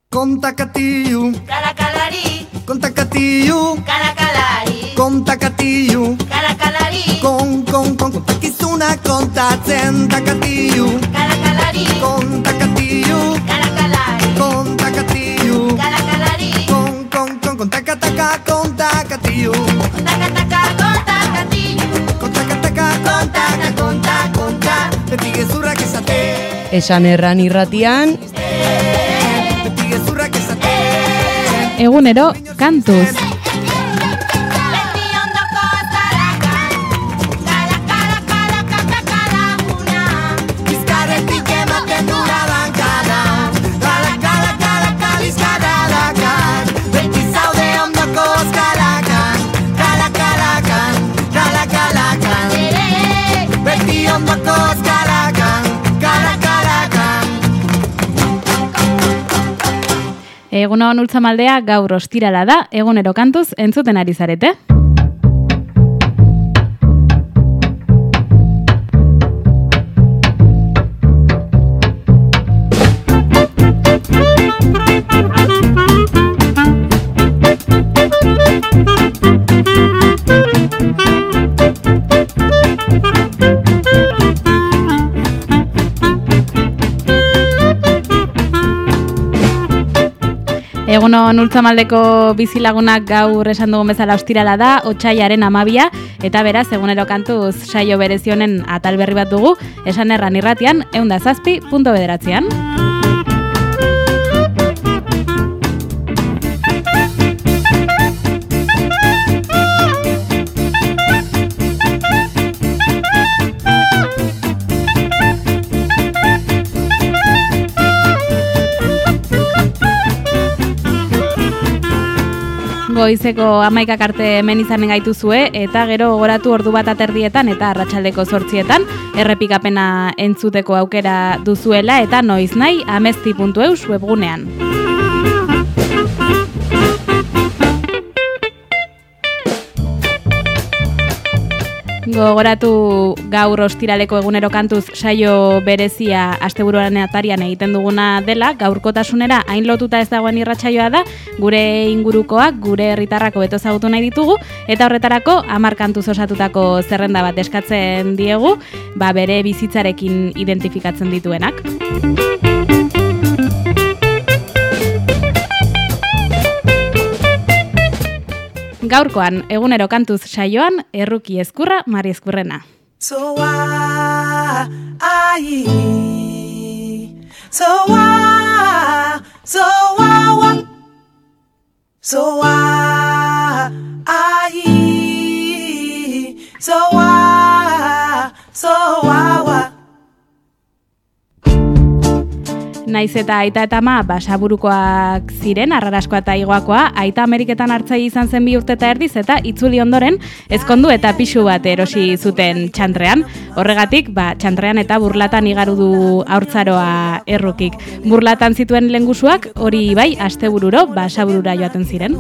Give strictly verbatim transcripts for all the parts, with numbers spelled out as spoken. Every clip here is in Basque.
Kontakatiyu, karakalari, kontakatiyu, karakalari, kontakatiyu, karakalari, kon, kon, kon, kontakizuna kontatzen takatiyu, karakalari, kontakatiyu, karakalari, kontakatiyu, karakalari, kon, kon, kon, kontakataka kontakatiyu, kontakataka kontakatiyu, kontakataka kontaka, konta, konta, beti gezurrak esate. Esan erran irratian, beti gezurrak esate. Egunero kantuz. Egunon Ultzamaldea, gaur ostirala da, egunero kantuz entzuten ari zarete. Egunon Ultzamaldeko bizilagunak gaur esan dugun bezala ostirala da, otsailaren amabia, eta beraz, egunero kantuz saio berezionen atal berri bat dugu, esan erran irratian, ehun eta zazpi puntu bederatzean. Goizeko hamaikak arte hemen izanen gaituzue, eta gero gogoratu ordu bat aterdietan eta arratsaldeko zortzietan errepikapena entzuteko aukera duzuela eta noiz nahi amezti puntu eus webgunean. Gogoratu gaur ostiraleko egunero kantuz saio berezia asteburuaren atarian egiten duguna dela, gaurkotasunera hain lotuta ez dagoen irratsaioa da, gure ingurukoak, gure herritarrak hobeto ezagutu nahi ditugu, eta horretarako hamar kantuz osatutako zerrenda bat eskatzen diegu, ba bere bizitzarekin identifikatzen dituenak. Gaurkoan, egunero kantuz saioan, Erruki Ezkurra, Mari Ezkurrena. So why, I, so why, so why, so why, I, so why, so why. Naiz eta aita eta ama basaburukoak ziren, arraraskoa eta igoakoa, aita Ameriketan hartzai izan zen bi urte eta erdiz eta itzuli ondoren ezkondu eta pixu bat erosi zuten txantrean. Horregatik, ba, txantrean eta burlatan igaru du haurtzaroa Errukik. Burlatan zituen lengusuak, hori bai, astebururo basaburura joaten ziren.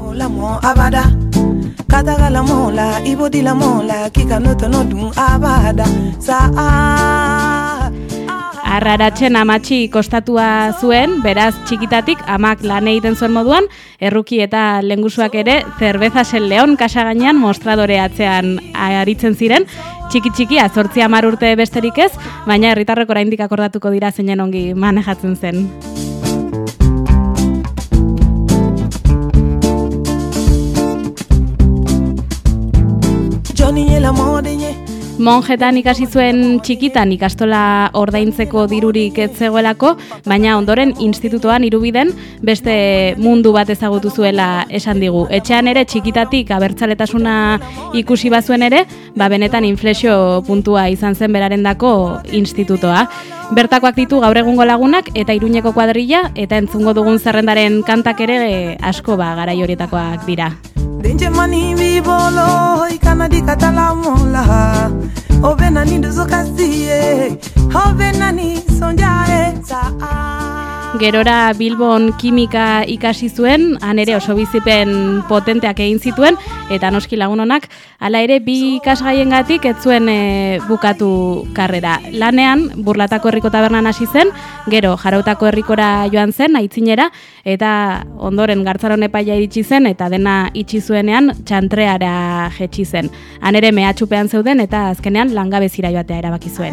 Katagala mola, ibodila mola, kikanoto nodun abada, saa. Arraratzen amatxi kostatua zuen, beraz txikitatik amak lan egiten zuen moduan, Erruki eta lengusuak ere Zerbezas el León kasa gainean mostradore atzean aritzen ziren, txiki-txiki azortzi hamar urte besterik ez, baina herritarrek oraindik akordatuko dira zeinen ongi manejatzen zen. Johnny el amor de Monjetan ikasi zuen txikitan ikastola ordaintzeko dirurik ez zegoelako, baina ondoren institutoan Irubiden beste mundu bat ezagutu zuela esan digu. Etxean ere txikitatik abertzaletasuna ikusi bazuen ere, ba benetan inflexio puntua izan zen berarendako institutoa. Bertakoak ditu gaur egungo lagunak eta Iruñeko kuadrilla eta entzungo dugun zerrendaren kantak ere asko ba garai horietakoak dira. Denje mani bibolo ikanadi katalamola obena ni dozokasiye obena ni sonjae saa gerora Bilbon kimika ikasi zuen, han ere oso bizipen potenteak egin zituen, eta noski lagun honak, hala ere bi ikasgaiengatik ez zuen e, bukatu karrera. Lanean, Burlatako herriko tabernan hasi zen, gero Jarautako herrikora joan zen, aitzinera, eta ondoren Gartzaron epaia iritsi zen, eta dena itxi zuenean txantreara jetxi zen. Han ere mehatxupean zeuden, eta azkenean langabezira joatea erabaki zuen.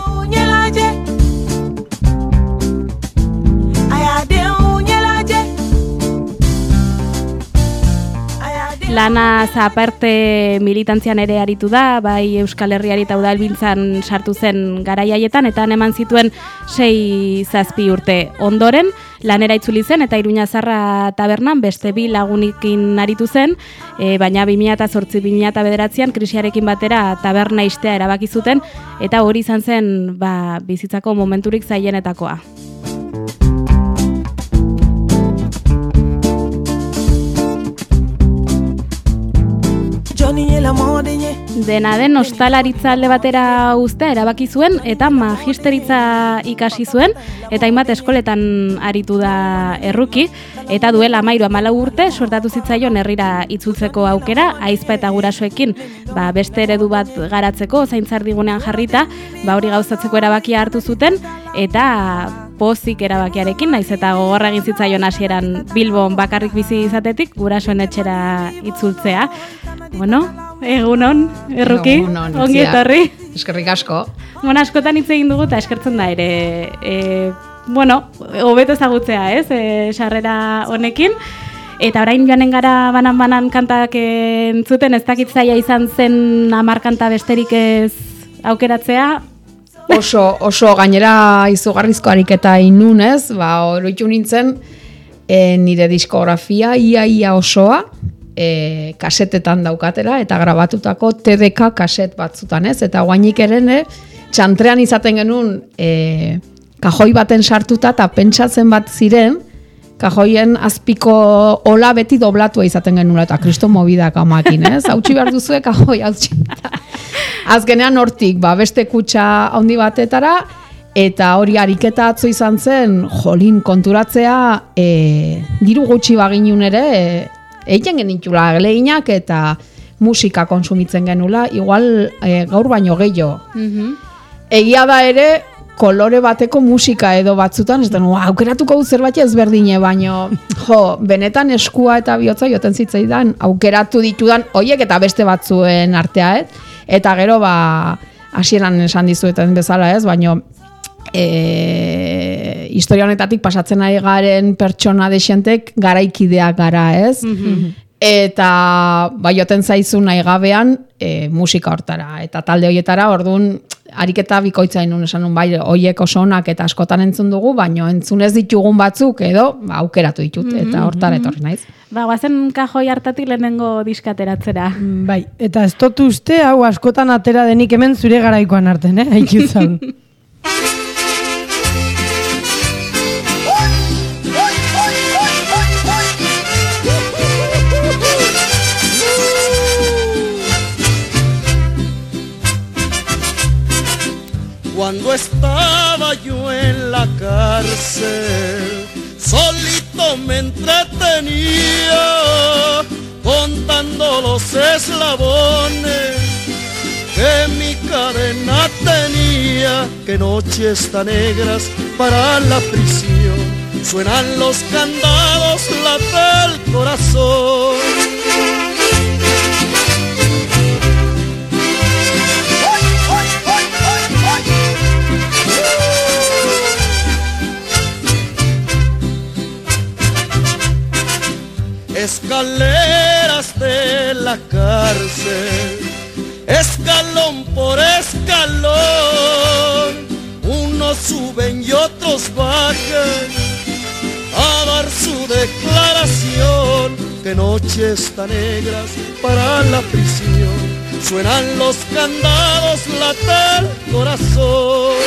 Lanaz aparte militantzian ere aritu da, bai Euskal Herriari eta udalbiltzan sartu zen garai haietan, eta han eman zituen sei zazpi urte ondoren, lanera itzuli zen eta Iruñazarra tabernan beste bi lagunikin aritu zen, e, baina bi mila zortzi bi mila bederatzian krisiarekin batera taberna istea erabaki zuten, eta hori izan zen ba, bizitzako momenturik zailenetakoa. Dena den ostalaritza alde batera uztea erabaki zuen eta magisteritza ikasi zuen eta hainbat eskoletan aritu da erruki eta duela hamairu hamalau urte suertatu zitzaion herrira itzultzeko aukera aizpa eta gurasoekin ba, beste eredu bat garatzeko zaintzardigunean jarrita ba, hori gauzatzeko erabakia hartu zuten eta pozik erabakiarekin naiz eta gogorra egin zitzaion hasieran Bilbon bakarrik bizi izatetik gurasoen etxera itzultzea. Bueno, egunon, erruki, egunon, ongi etorri. Eskerrik asko. Bueno, askotan hitz egin dugu eta eskertzen da ere, e, bueno, hobeto ezagutzea, ez, e, sarrera honekin. Eta orain joanen gara banan-banan kantak entzuten, ez dakit zaila izan zen hamar kanta besterik ez aukeratzea. Oso, oso gainera izugarrizko ariketa inun, ez? Ba, oroitu nintzen e, nire diskografia ia-ia osoa, E, kasetetan daukatela eta grabatutako T D K kaset batzutan, ez? Eta guainik eren, txantrean izaten genuen e, kajoi baten sartuta eta pentsatzen bat ziren, kajoien azpiko ola beti doblatua izaten genuen eta kristo mobidak amakin, ez? Hautsi behar duzue kajoi hautsi. Azkenean hortik, ba, beste kutxa handi batetara, eta hori ariketa atzo izan zen, jolin konturatzea, e, diru gutxi baginun ere, e, egiten genitula geleginak eta musika konsumitzen genula, igual e, gaur baino gehiago. Mm-hmm. Egia da ere, kolore bateko musika edo batzutan, ez da, no, aukeratuko dut zerbait ezberdine, baino, jo, benetan eskua eta bihotza joten zitzaidan, aukeratu ditudan, hoiek eta beste batzuen artea, et? Eta gero, ba, hasieran esan dizueten bezala, ez, baino, E, historia honetatik pasatzen ari garen pertsona desientek garaikideak gara, ez? Mm-hmm. Eta bai joten zaizu nahi gabean e, musika hortara eta talde hoietara, orduan ariketa bikoitza inun esan nun, bai hoiek oso onak eta askotan entzun dugu, baino entzun ez ditugun batzuk edo ba, aukeratu ditut eta hortara etorri naiz. Ba, guazen kajoi hartatik lehenengo diskateratzera. Bai, eta ez dut uste hau askotan atera denik hemen zure garaikoan arten, eh? Haikizan. Cuando estaba yo en la cárcel, solito me entretenía, contando los eslabones que mi cadena tenía. Que noches tan negras para la prisión, suenan los candados, late el corazón. Escaleras de la cárcel, escalón por escalón, unos suben y otros bajan a dar su declaración. Que noches tan negras para la prisión, suenan los candados, late el corazón.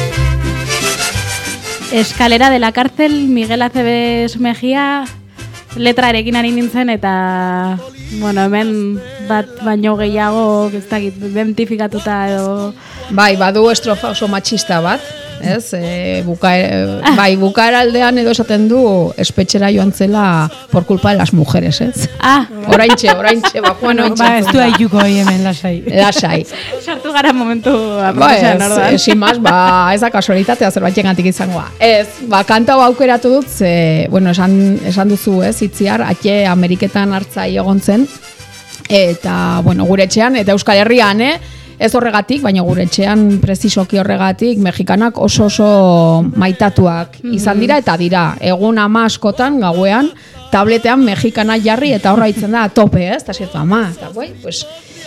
Escalera de la cárcel, Miguel Aceves Mejía, letrarekin ari nintzen eta, bueno, hemen bat baino gehiago, ez dakit, identifikatuta edo... Bai, badu estrofa oso matxista bat, ez? E, buka, bai, bukaera aldean edo esaten du espetxera joan zela por culpa de las mujeres, ez? Ah! Oraintxe, oraintxe, bajuan Bueno, ba, ez du haituko hoi hemen lasai. Lasai. Sartu gara momentu Ba, aproposan, ez, orduan. ezin maz, ba, ez da kasualitatea zerbaitengatik izangoa. Ez, ba, kanta hau aukeratu dut, ze, bueno, esan, esan duzu, ez, itziar, atxe Ameriketan hartzai egon zen, eta, bueno, gure etxean, eta Euskal Herrian, eh, ez horregatik, baina gure etxean prezisoki horregatik, mexikanak oso oso maitatuak izan dira, eta dira, egun ama askotan, gauean, tabletean mexikana jarri, eta horra itzen da, tope, ez, eta zertu ama, eta guai, pues...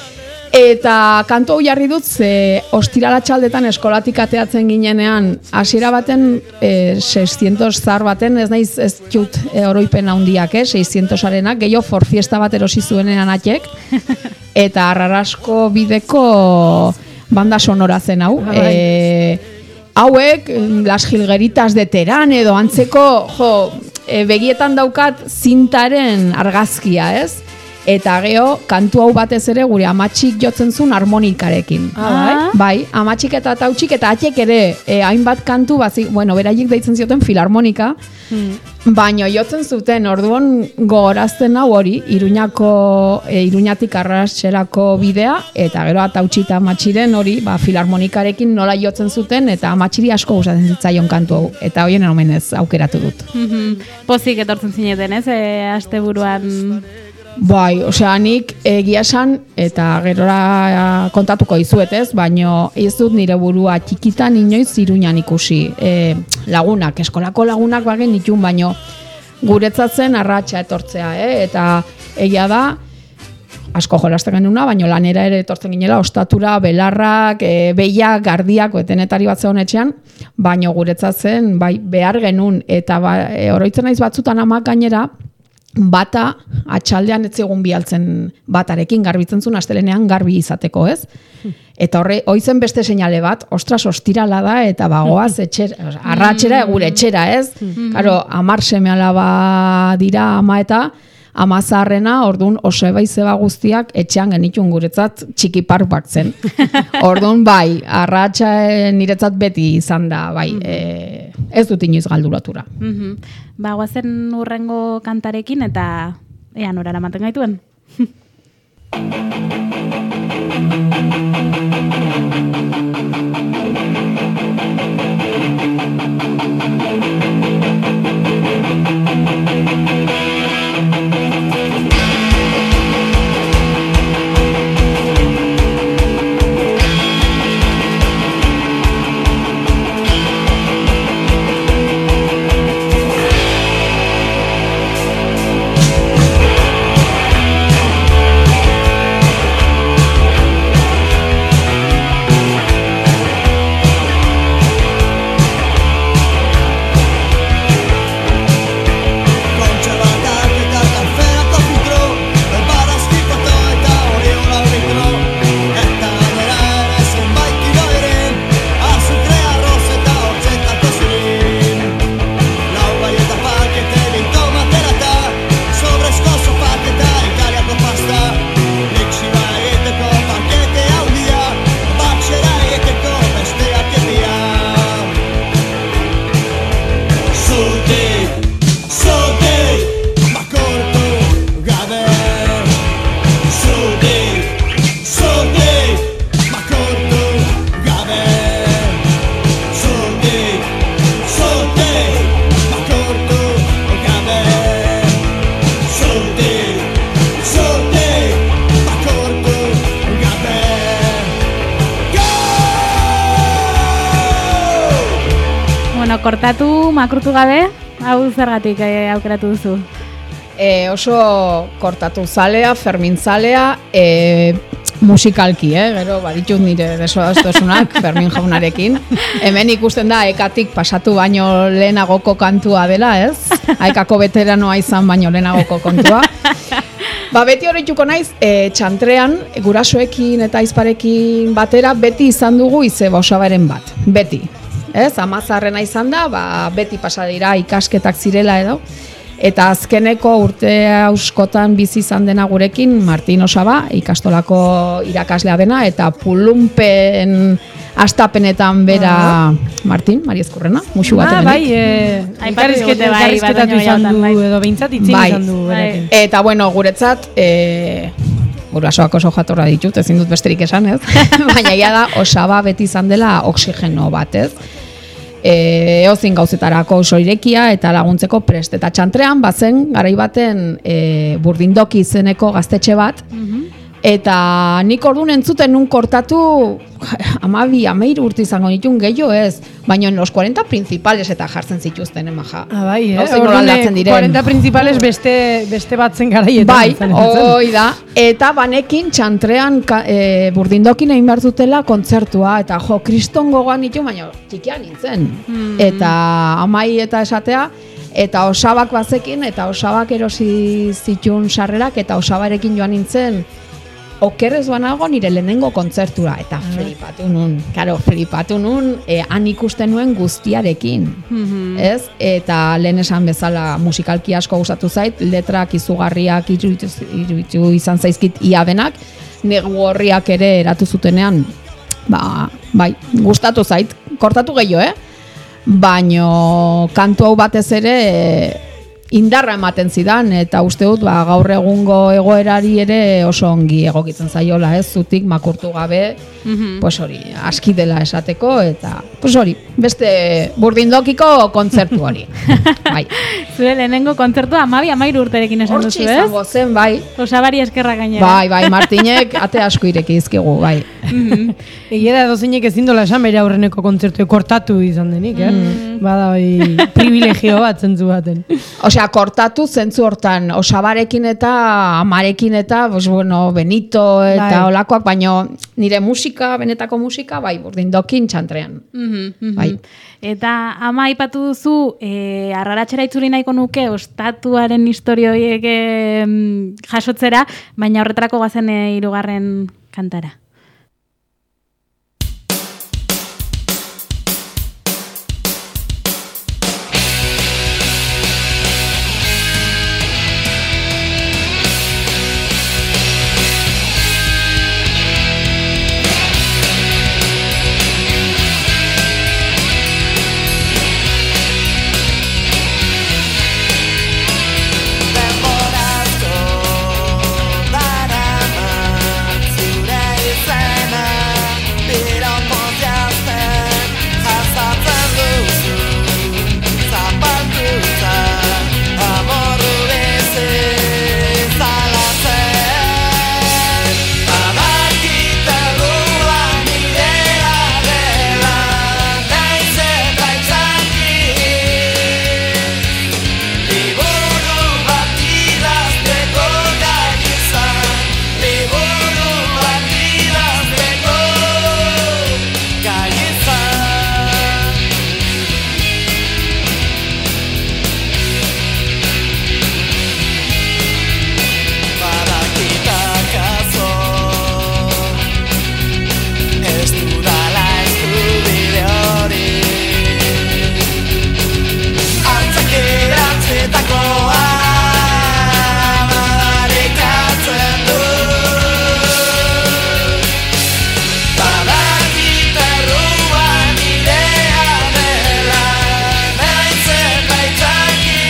Eta kantu hau jarri dut, ze ostirala txaldetan eskolatik ateatzen ginenean, hasiera baten e, seiscientos zar baten, ez naiz ez jut e, oroipen handiak, eh, seiscientosarenak, gehiago for fiesta bat erosi zuenean atek, eta Arrarasko bideko banda sonora zen hau. E, hauek, Las Jilgueritas de Terán edo antzeko, jo, e, begietan daukat zintaren argazkia, ez? Eta geho, kantu hau batez ere gure amatxik jotzen zuen harmonikarekin. Ah, Bai, amatxik eta tautxik eta atxek ere eh, hainbat kantu, bazi, bueno, beraiek deitzen zioten filarmonika, hmm. baino jotzen zuten, orduan gogorazten hau hori, Iruñako, e, Iruñatik Arrasatxerako bidea, eta gero atautxi eta amatxiren hori, ba, filarmonikarekin nola jotzen zuten, eta amatxiri asko gustatzen zitzaion kantu hau, eta hoien omenez aukeratu dut. Pozik etortzen zineten, ez, e, asteburuan... Bai, osea, nik egia esan, eta gerora kontatuko dizuet, ez, baino ez dut nire burua txikitan inoiz Iruñan ikusi. E, lagunak, eskolako lagunak bagen nitun, baino guretzatzen arratsa etortzea, eh? Eta egia da, asko jolasten genuna, baino lanera ere etortzen ginela, ostatura, belarrak, e, behiak, gardiak, etenetari bat zegoen etxean, baino guretzatzen, bai, behar genuen, eta ba, e, oroitzen naiz batzutan amak gainera, bata atxaldean ez egun bialtzen batarekin garbitzen zuen astelenean garbi izateko, ez? Eta horre, hoizen beste seinale bat, ostras, ostirala da, eta bagoaz etxera, arratxera gure etxera, ez? Karo, amar seme alaba dira ama eta ama zaharrena, orduan oseba izeba guztiak etxean genitun guretzat txiki park bak zen. Orduan bai, arratxa niretzat beti izan da, bai, e, ez dut inoiz galduratura. Mm-hmm. Ba, guazen urrengo kantarekin eta ea nora eramaten gaituen. Kortatu, makrutu gabe, hau zergatik eh, aukeratu duzu? E, oso kortatu zalea, Fermin zalea, e, musikalki, eh? Gero baditut nire desodastosunak Fermin jaunarekin. Hemen ikusten da ekatik pasatu baino lehenagoko kantua dela, ez? Aekako veteranoa izan baino lehenagoko kontua. Ba, beti horretuko naiz, e, txantrean, gurasoekin eta aizparekin batera, beti izan dugu izeba osabaren bat. Beti. Ez, amazarrena izan da, ba, beti pasa dira ikasketak zirela edo. Eta azkeneko urte auskotan bizi izan dena gurekin Martin Osaba, ikastolako irakaslea dena, eta Pulunpen astapenetan bera Ah. Martin, Mari Ezkurrena, musu bat Ah, hemenik. bai, eh, Aiparizkete bai, elkarrizketatu baina izan jautan, du, bai. edo behintzat itzin Bai. izan du berekin. Eta bueno, guretzat, e, gurasoak oso jatorra ditut, ezin dut besterik esan, ez? Baina ja da, Osaba beti izan dela oxigeno bat, ez? E, eozin gauzetarako oso irekia eta laguntzeko prest. Eta txantrean, bazen, garai baten e, Burdindoki izeneko gaztetxe bat, eta nik orduan entzuten nun kortatu amabi, amairu urte izango nituen gehiago ez, baina en los cuarenta principales eta jartzen zituzten emaja. Ah, bai, eh? Gauzak nola Orduan, aldatzen diren. cuarenta principales beste, beste batzen garaietan. Bai, izan nintzen. hoi da. Eta banekin txantrean ka, e, Burdindokin egin behar zutela kontzertua, eta jo, kriston gogoan nitu, baina txikian nintzen. Eta amai eta esatea, eta Osabak bazekin, eta Osabak erosi zitun sarrerak, eta Osabarekin joan nintzen, okerrez banago nire lehenengo kontzertura, eta flipatu nun, karo, flipatu nun, e, han ikusten nuen guztiarekin, ez? Eta lehen esan bezala musikalki asko gustatu zait, letrak izugarriak iruditu, iruditu izan zaizkit ia denak, negu horriak ere eratu zutenean, ba, bai, gustatu zait, kortatu gehiago, eh? Baino kantu hau batez ere e, indarra ematen zidan, eta uste dut ba, gaur egungo egoerari ere oso ongi egokitzen zaiola, ez, zutik makurtu gabe, pues hori, aski dela esateko, eta pues hori, beste Burdindokiko kontzertu hori. Bai. Zure lehenengo kontzertua amabi amairu urterekin esan Hortxe duzu, ez? izango zen, bai. Osabari eskerra gainera. Bai, bai, Martinek ate asko ireki dizkigu, bai. Egia da dozeinek ezin dola esan bere aurreneko kontzertu kortatu izan denik, eh? Bada hori privilegio bat zentzu baten. Osea, kortatu zentzu hortan, Osabarekin eta Amarekin eta, pues, bueno, Benito eta Bai. olakoak, baino nire musika, benetako musika, bai, Burdindokin txantrean. Bai. Eta ama aipatu duzu, e, arraratxera itzuli nahiko nuke ostatuaren historio horiek em, jasotzera, baina horretarako gazen e, hirugarren kantara. Denborazko daramat zure izena, biroko jazten jasatzen duzu, zapalkuta amorru bizi zalatzen. Badakit errua nirea dela, naiz eta itzaki, liburu bat idazteko gai izan, liburu bat idazteko gai izan. Badakit akaso ez dudala eskubide hori, antzakiratzetakoa madarikatzen du. Badakit errua nirea dela, naiz eta itzaki,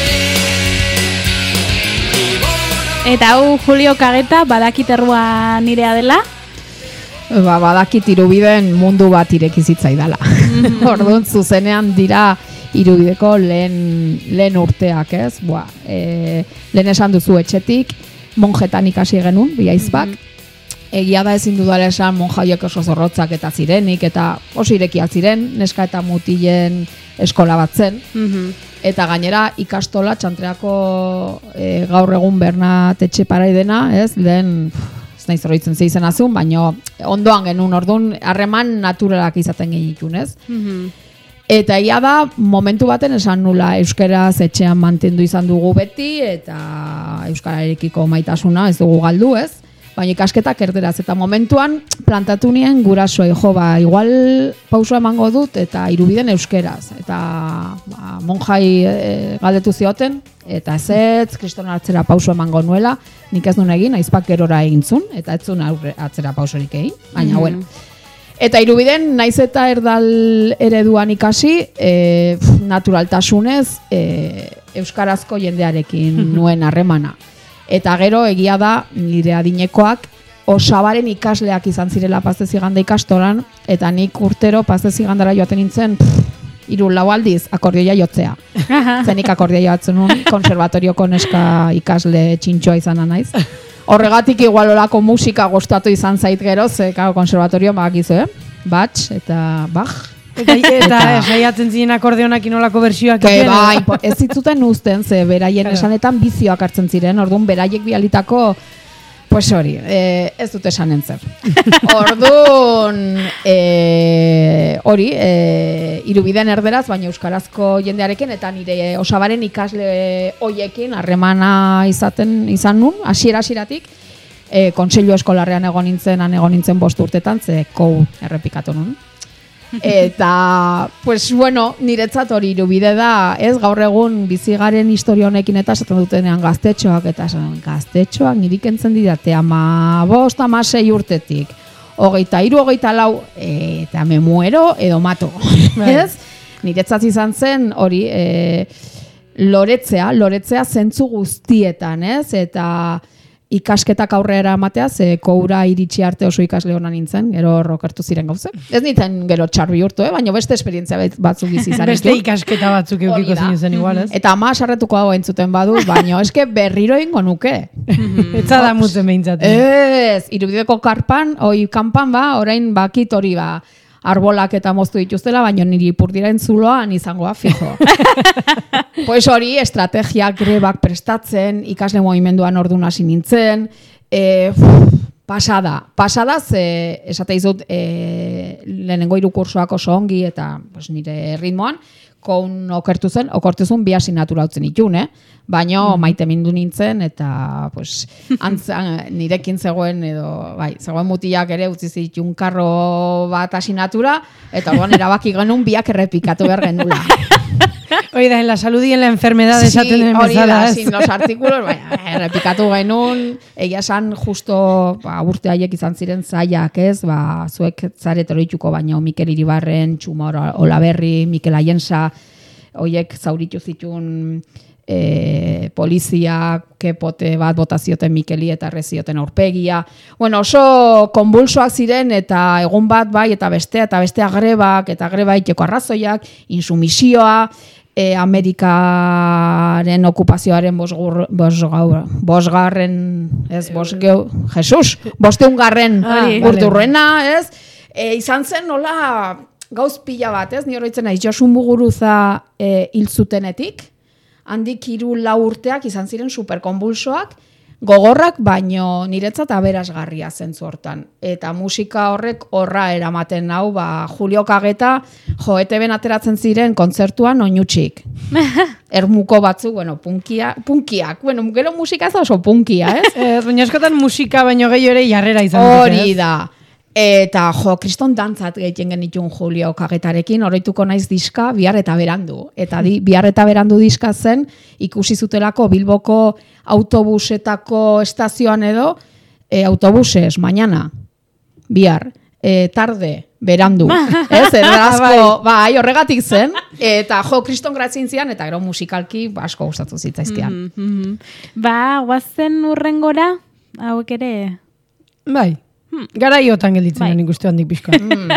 Eta hau Julio Kageta, badakit errua nirea dela. Ba, badakit irubiden mundu bat ireki zitzaidala. Orduan zuzenean dira irubideko lehen, lehen urteak, ez? Boa, e, lehen esan duzu etxetik, monjetan ikasi genuen, bi aizpak. Egia da ezin dudala esan monjaiek oso zorrotzak eta zirenik, eta oso irekiak ziren, neska eta mutilen eskola bat zen. Eta gainera ikastola txantreako e, gaur egun Bernat Etxeparai dena, ez? Lehen, ez nahi zorritzen ze izena zuen, baina ondoan genuen orduan harreman naturalak izaten genitun, ez? Eta ia da, momentu baten esan nula euskeraz etxean mantendu izan dugu beti, eta euskararekiko maitasuna ez dugu galdu, ez? baina ikasketak erderaz. Eta momentuan plantatu nien gurasoei, jo, ba, igual pauso emango dut eta irubiden euskeraz. Eta ba, monjai e, galdetu zioten, eta ezetz, kriston atzera pauso emango nuela, nik ez duen egin, aizpak gerora egintzun, eta ez zuen aurre atzera pausorik egin, baina, mm. bueno. Eta irubiden, naiz eta erdal ereduan ikasi, e, naturaltasunez, e, euskarazko jendearekin nuen harremana. Eta gero egia da nire adinekoak Osabaren ikasleak izan zirela Paz de Ziganda ikastolan, eta nik urtero Paz de Zigandara joaten nintzen hiru lau aldiz akordioia jotzea. Zenik akordioia jotzen nun, konservatorioko neska ikasle txintxoa izan naiz. Horregatik igual olako musika gustatu izan zait gero, ze konservatorio bakizu, eh? Batx eta Bach. Eta, eta saiatzen ziren akordeonak inolako bersioak Ke, ba, ez zitzuten uzten, ze beraien claro. Esanetan bizioak hartzen ziren, orduan beraiek bialitako, pues hori, e, ez dute esanen zer. Orduan, e, hori, e, irubiden erderaz, baina euskarazko jendearekin, eta nire Osabaren ikasle hoiekin harremana izaten izan nun, hasiera-hasieratik, e, kontseilu eskolarrean egon nintzen, han egon nintzen bost urtetan, ze kou errepikatu nun. Eta, pues, bueno, niretzat hori irubide da, ez, gaur egun bizigaren historia honekin eta esaten dutenean gaztetxoak, eta esaten gaztetxoak nirik entzen didate ama bost, ama sei urtetik, hogeita hiru, hogeita lau, eta me muero edo mato, ez? Niretzat izan zen hori e, loretzea, loretzea zentzu guztietan, ez? Eta ikasketak aurrera ematea, ze koura iritsi arte oso ikasle hona nintzen, gero rokertu ziren gauze. Ez nintzen gero txarbi urtu, eh? Baina beste esperientzia batzuk bizi izan. Beste ikasketa batzuk eukiko zen igual, ez? Eta ama sarretuko hau entzuten badu, baina eske berriro ingo nuke. Etza da mutzen behintzaten. Ez, irubideko karpan, oi kanpan ba, orain bakit hori ba, arbolak eta moztu dituztela, baina niri ipurdiren zuloan izangoa fijo. Pues hori, estrategia grebak prestatzen, ikasle mugimenduan orduan hasi nintzen, e, pasada, pasada ze, esate izut, e, lehenengo hiru kursoak oso ongi, eta pues, nire ritmoan, koun okertu zen, okertu zen bi asignatura utzen itun, eh? Baina mm. maite mindu nintzen, eta pues, antzan, nirekin zegoen, edo, bai, zegoen mutilak ere utzi zitun karro bat asignatura, eta orduan erabaki genuen biak errepikatu behar genula. Hori da, en la salud y en la enfermedad esaten den bezala. Sí, hori da, sin los artículos, baina, errepikatu genuen, egia esan justo, ba, urte haiek izan ziren zaiak, ez, ba, zuek zaret oroituko, baina Mikel Iribarren, Txuma Olaberri, Mikel Aiensa, hoiek zauritu zituen e, polizia, kepote bat botazioten Mikeli eta errezioten aurpegia. Bueno, oso konbulsoak ziren eta egun bat bai eta bestea eta bestea grebak eta greba iteko arrazoiak, insumisioa, e, Amerikaren okupazioaren bosgur, bosgaur, bosgarren, ez, bosgeu, Jesus, bosteungarren urdurrena, ez, e, izan zen nola gauz pila bat, ez, ni horretzen naiz, Josu Muguruza e, hil zutenetik, handik hiru lau urteak izan ziren superkonbulsoak, gogorrak, baino niretzat aberasgarria zentzu hortan. Eta musika horrek horra eramaten nau, ba, Julio Kageta, jo, E T Ben ateratzen ziren kontzertuan oinutxik. Ermuko batzuk, bueno, punkia, punkiak, bueno, gero musika ez da oso punkia, ez? Ez, baina eskotan musika baino gehiago ere jarrera izan dute, ez? Hori da. Eta jo, kriston dantzat gehien genitun Julio Kagetarekin, oroituko naiz diska bihar eta berandu. Eta di, bihar eta berandu diska zen, ikusi zutelako Bilboko autobusetako estazioan edo, e, autobuses, mañana, bihar, e, tarde, berandu. Ez, edazko, bai, horregatik zen. Eta jo, kriston gratzin zian, eta gero musikalki asko gustatu zitzaizkian. Mm -hmm. Ba, guazen urrengora, hauek ere... Bai. Hmm. Gara iotan gelditzen bai. Nik uste handik pixka. Mm.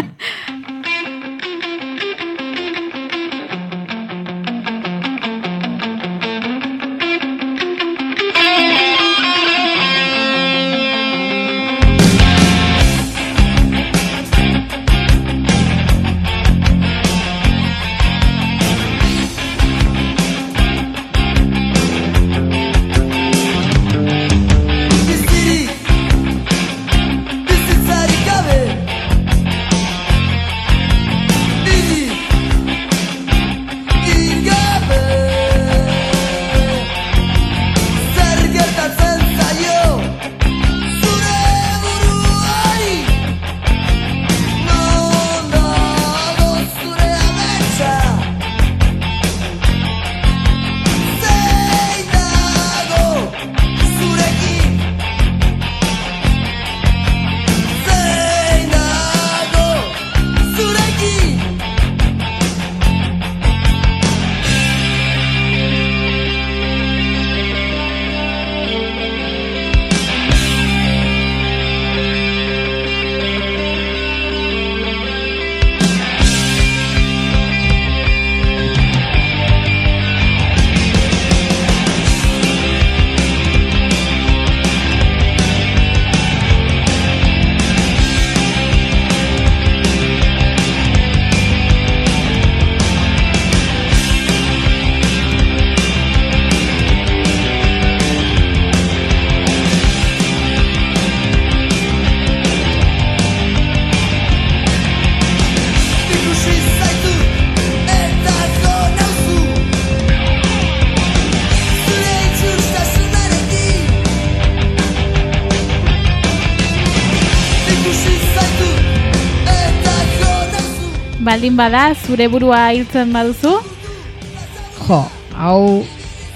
baldin bada, zure burua hiltzen baduzu? Jo, hau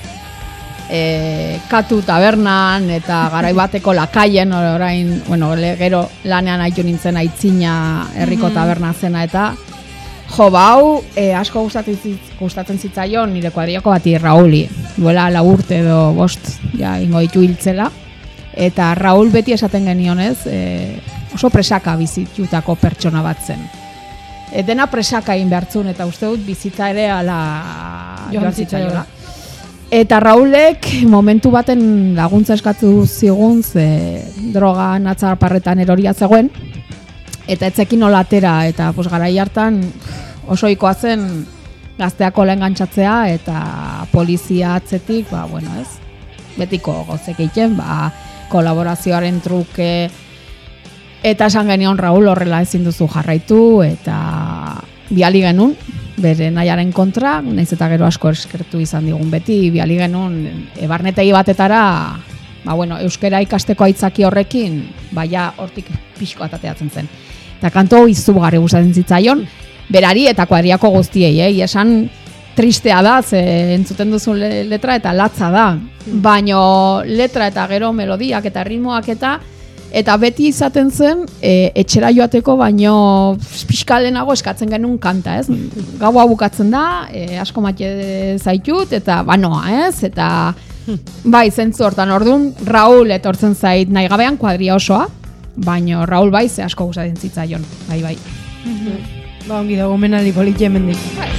e, katu tabernan eta garai bateko lakaien, orain, bueno, le, gero lanean aitu nintzen aitzina herriko taberna zena eta jo, bau, e, asko gustatzen, gustatzen zitzaion nire kuadriako bati Rauli, duela lau urte edo bost, ja, ingo ditu hiltzela. Eta Raul beti esaten genionez, e, oso presaka bizitutako pertsona bat zen. E, dena presaka egin behartzun, eta uste dut bizitza ere ala joan zitzaiola. Eta Raulek momentu baten laguntza eskatu zigun, ze droga natzarparretan eroria zegoen, eta etzekin nola atera, eta pues, garai hartan oso ohikoa zen gazteako lehen gantzatzea, eta polizia atzetik, ba, bueno, ez, betiko gozek egiten, ba, kolaborazioaren truke, eta esan genion Raul horrela ezin duzu jarraitu, eta biali genuen, bere nahiaren kontra, nahiz eta gero asko eskertu izan digun beti, biali genuen ebarnetegi batetara, ba, bueno, euskera ikasteko aitzaki horrekin, baina hortik pixko atateatzen zen. Eta kanto izugarri gustatzen zitzaion, berari eta kuadriako guztiei, eh? Esan tristea da, ze entzuten duzun letra eta latza da, baino letra eta gero melodiak eta ritmoak eta eta beti izaten zen e, etxera joateko baino pixkalenago eskatzen genuen kanta, ez? Gaua bukatzen da, e, asko mate zaitut eta banoa, ez? Eta bai, zentzu hortan orduan Raul etortzen zait nahi gabean kuadria osoa, baino Raul bai ze asko gustatzen zitzaion, bai bai. Ba, ongi dago menaldi politxe hemendik. Bai.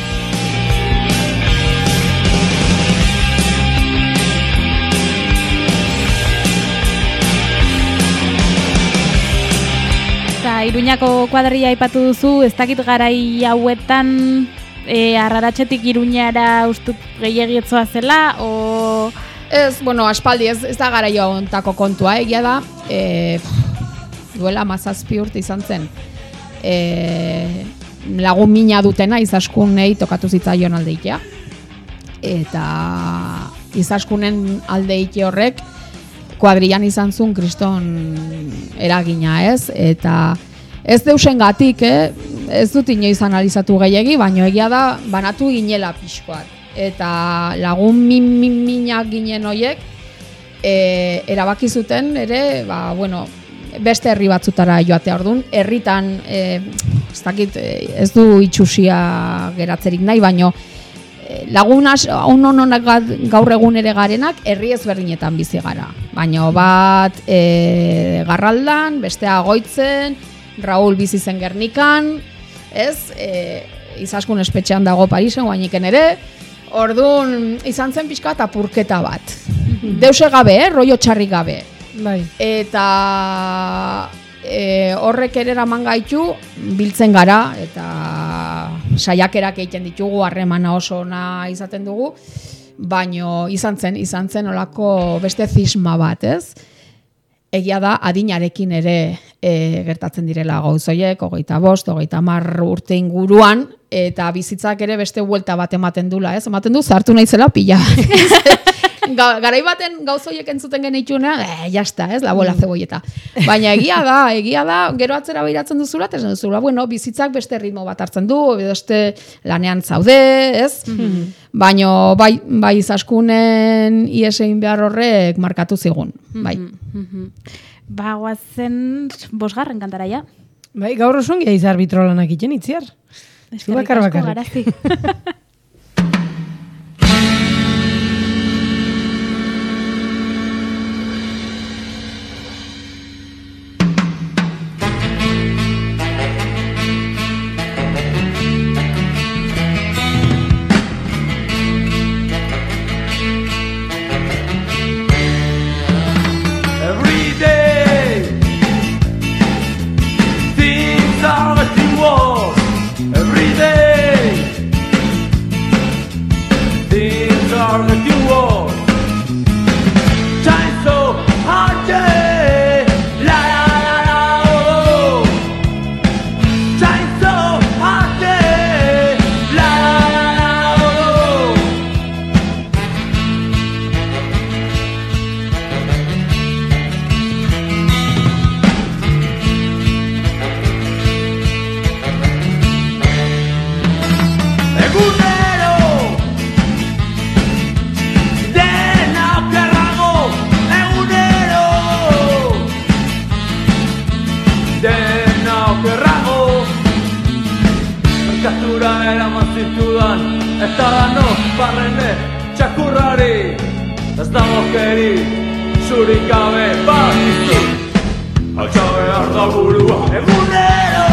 Iruñako kuadrilla aipatu duzu, ez dakit garai hauetan e, Arraratxetik Iruñara ustut gehiagietzoa zela, o... Ez, bueno, aspaldi ez, ez da garai hontako kontua, egia da, e, duela mazazpi urte izan zen, e, lagun mina dutena izaskunei tokatu zitzaion aldeitea, eta izaskunen aldeite horrek kuadrillan izan zuen kriston eragina, ez? Eta ez deusengatik, eh? Ez dut inoiz analizatu gehiegi, baino egia da banatu ginela pixkoak. Eta lagun min, min, minak ginen hoiek, e, erabaki zuten ere, ba, bueno, beste herri batzutara joatea orduan, herritan, e, ez dakit, ez du itxusia geratzerik nahi, baino lagunas ononak gaur egun ere garenak herri ezberdinetan bizi gara. Baina bat e, Garraldan, bestea Goitzen, Raul bizi zen Gernikan, ez? E, izaskun espetxean dago Parisen, guainiken ere. Orduan izan zen pixka eta apurketa bat. Deuse gabe, eh? Rollo txarrik gabe. Bai. Eta e, horrek ere eraman gaitu biltzen gara eta saiakerak egiten ditugu, harremana oso ona izaten dugu, baino izan zen, izan zen olako beste zisma bat, ez? Egia da adinarekin ere e, gertatzen direla gauzoiek, hogeita bost, hogeita hamar urte inguruan, eta bizitzak ere beste buelta bat ematen dula, ez? Ematen du, zartu naizela pila. Ga, garai baten gauzoiek entzuten genituna, eh, jasta, ez, la bola zeboieta. Baina egia da, egia da, gero atzera behiratzen duzula, eta esan duzula, bueno, bizitzak beste ritmo bat hartzen du, beste lanean zaude, ez? Mm-hmm. Baina bai, bai izaskunen iesein behar horrek markatu zigun, bai. Mm-hmm. Ba, guazen bosgarren kantara ja. Bai, gaur osongia izar bitrolanak iten itziar. Zu bakar bakarrik. txakura eraman zitudan, eta dano barrene txakurrari, ez dago keri, zurik gabe bakizu. Altxa behar da burua egunero,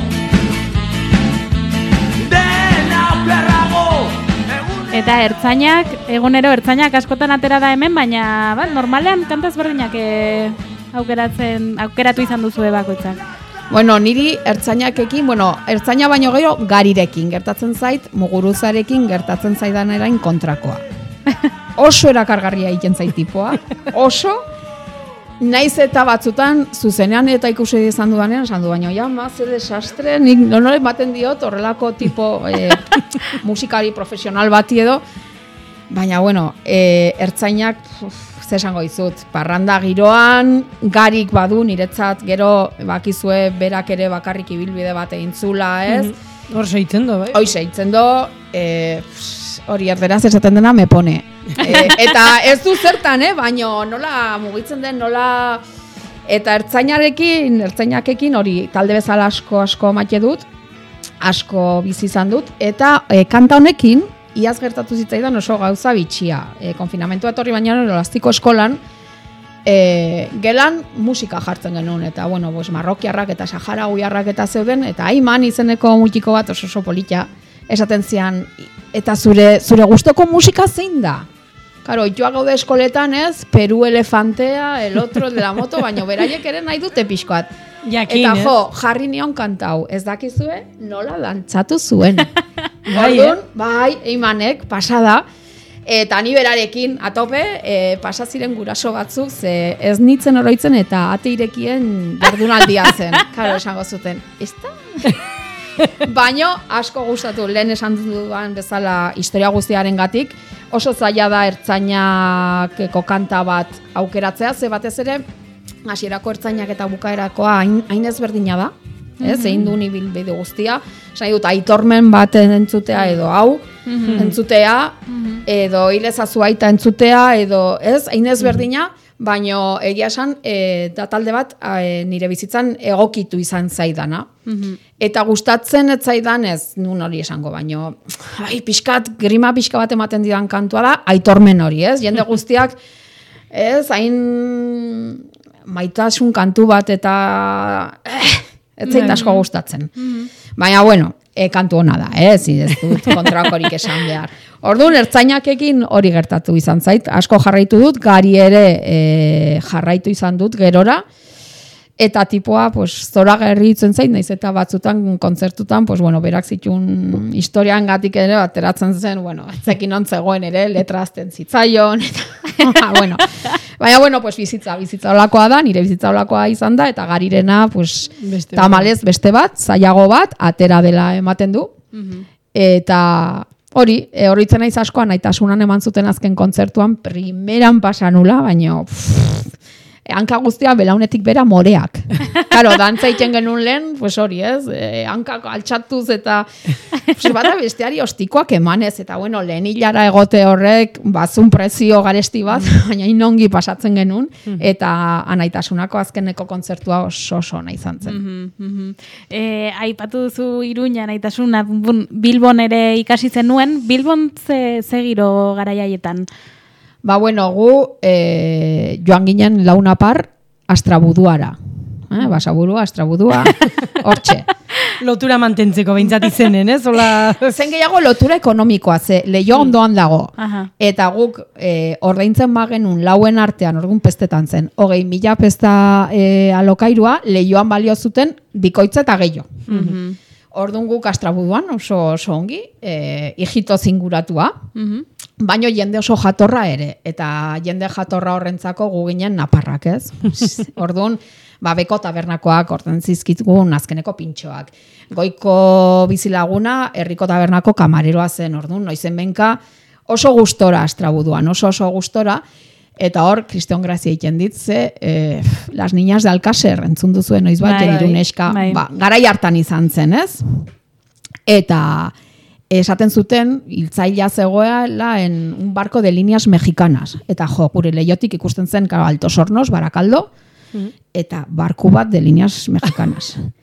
dena okerrago. Eta ertzainak, egunero ertzainak askotan atera da hemen, baina ba, normalean kanta ezberdinak e, aukeratzen, aukeratu izan duzue bakoitzak. Bueno, niri ertzainakekin, bueno, ertzaina baino gero garirekin gertatzen zait, muguruzarekin gertatzen zaidan erain kontrakoa. Oso erakargarria egiten zait tipoa, oso, naiz eta batzutan zuzenean eta ikusi izan dudanean, esan du baino, ja, ma, zer desastre, nik nonoren baten diot horrelako tipo eh, musikari profesional bati edo, baina, bueno, eh, ertzainak, uf, ze esango izut, parranda giroan, garik badu niretzat, gero bakizue berak ere bakarrik ibilbide bat egin zula, ez? Mm-hmm. Hor seitzen do, bai? Hoi seitzen do, eh, hori erderaz esaten dena me pone. E, eta ez du zertan, eh? Baina nola mugitzen den, nola... Eta ertzainarekin, ertzainakekin hori talde bezala asko asko maite dut, asko bizi izan dut, eta e, kanta honekin, iaz gertatu zitzaidan oso gauza bitxia. E, konfinamentua etorri baina Olastiko eskolan, e, gelan musika jartzen genuen, eta bueno, pues, marrokiarrak eta saharaguiarrak eta zeuden, eta Aiman izeneko mutiko bat oso oso polita, esaten zian, eta zure, zure gustoko musika zein da? Karo, joa gaude eskoletan ez, Peru elefantea, el otro de la moto, baina beraiek ere nahi dute pixkoat. Jakin, eta jo, ez? jarri nion kantau, ez dakizue, nola dantzatu zuen. Bai, Orduan, bai, Eimanek, pasada, eta ni berarekin atope, e, pasa ziren guraso batzuk, ze ez nitzen oroitzen eta ate irekien jardunaldia zen. Karo, esango zuten, ez da? Baino asko gustatu, lehen esan dudan bezala historia guztiaren gatik, oso zaila da ertzainakeko kanta bat aukeratzea, ze batez ere, hasierako ertzainak eta bukaerakoa hain, hain ezberdina da, ez, egin du ibilbide guztia, esan dut, aitormen bat entzutea edo hau, entzutea, edo hilezazu aita entzutea, edo ez, hain ezberdina, baino egia esan, e, da talde bat e, nire bizitzan egokitu izan zaidana. Eta gustatzen ez zaidan ez, nun hori esango, baino, ai, pixkat, grima pixka bat ematen didan kantua da, aitormen hori, ez? Jende guztiak, ez, hain maitasun kantu bat eta eh, ez zait asko gustatzen. Baina, bueno, e, kantu hona da, ez, ez dut kontrakorik esan behar. Orduan, ertzainakekin hori gertatu izan zait, asko jarraitu dut, gari ere e, jarraitu izan dut gerora, eta tipoa, pues, zora gerri itzen zait, naiz eta batzutan kontzertutan, pues, bueno, berak zitun historian gatik ere ateratzen zen, bueno, etzekin ontzegoen ere, letra azten zitzaion, eta, bueno, baina, bueno, pues, bizitza, bizitza olakoa da, nire bizitza olakoa izan da, eta garirena, pues, Beste tamalez beste bat, zailago bat, atera dela ematen du, eta hori, e, horitzen naiz askoan, naitasunan eman zuten azken kontzertuan, primeran pasanula, baina, hanka guztia belaunetik bera moreak. Claro, dantza iten genuen lehen, pues hori, ez? E, hankak altxatuz eta pues, bada besteari ostikoak emanez, eta bueno, lehen hilara egote horrek bazun prezio garesti bat, baina inongi pasatzen genuen, eta anaitasunako azkeneko kontzertua oso oso nahi izan zen. E, aipatu duzu Iruña anaitasuna, Bilbon ere ikasi zenuen, Bilbon ze, ze giro garaiaietan? Ba, bueno, gu e, joan ginen launa par Astrabuduara. Eh, basaburua, Astrabudua, hortxe. Lotura mantentzeko behintzat izenen, ez? Ola... Zen gehiago lotura ekonomikoa, ze leio ondoan dago. Aha. Eta guk e, ordaintzen bagenun lauen artean, orduan pestetan zen, hogei mila pesta e, alokairua, leioan balio zuten bikoitza eta gehiago. Orduan guk Astrabuduan oso, oso ongi, e, hijito zinguratua, baino jende oso jatorra ere, eta jende jatorra horrentzako gu ginen naparrak, ez? Orduan, ba, beko tabernakoak orten zizkitgun azkeneko pintxoak. Goiko bizilaguna, herriko tabernako kamareroa zen, orduan, noizen benka oso gustora Astrabuduan, oso oso gustora, eta hor, Kriston Grazia egiten ditze, eh, las niñas de Alcacer, entzun duzuen noiz bat, bai, Iruneska, bai. ba, garai hartan izan zen, ez? Eta esaten zuten, hiltzailea zegoela en un barco de líneas mexicanas. Eta jo, gure leiotik ikusten zen, claro, Altos Hornos, Barakaldo, eta barku bat de líneas mexicanas.